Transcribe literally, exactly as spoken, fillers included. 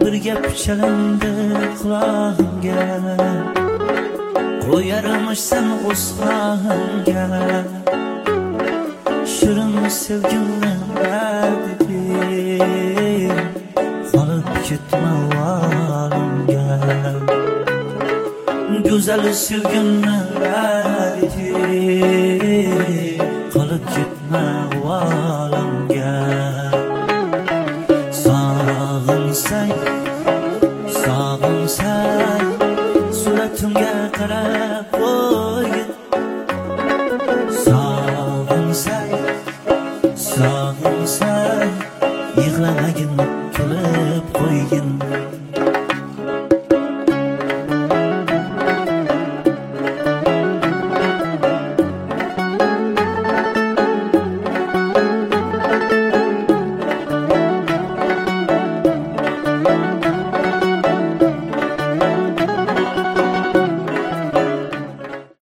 bir gap chalindi qulog'imga, qo'yarmishsan o'sg'onga. Shirin sevgimni deb qolib ketma volimga. Go'zal sevgimni deb qolib ketma volimga. Sog'insang, sog'insang, suratimga qarab qo'ygin. Sog'insang, sog'insang, yig'lamagin, kulib qo'ygin.